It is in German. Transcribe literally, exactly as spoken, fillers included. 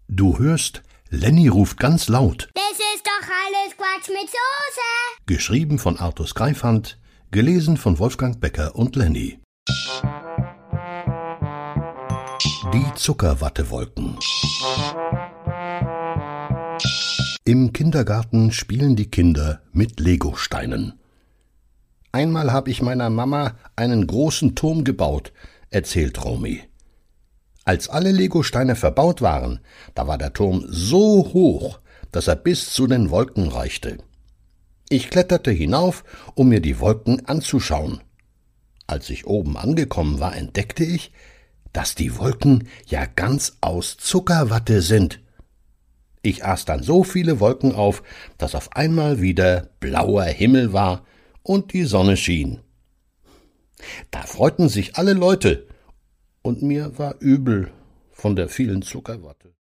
Du hörst, Lenny ruft ganz laut. Das ist doch alles Quatsch mit Soße. Geschrieben von Artus Greifand, gelesen von Wolfgang Becker und Lenny. Die Zuckerwattewolken. Im Kindergarten spielen die Kinder mit Legosteinen. Einmal habe ich meiner Mama einen großen Turm gebaut, erzählt Romy. Als alle Legosteine verbaut waren, da war der Turm so hoch, dass er bis zu den Wolken reichte. Ich kletterte hinauf, um mir die Wolken anzuschauen. Als ich oben angekommen war, entdeckte ich, dass die Wolken ja ganz aus Zuckerwatte sind. Ich aß dann so viele Wolken auf, dass auf einmal wieder blauer Himmel war und die Sonne schien. Da freuten sich alle Leute, und mir war übel von der vielen Zuckerwatte.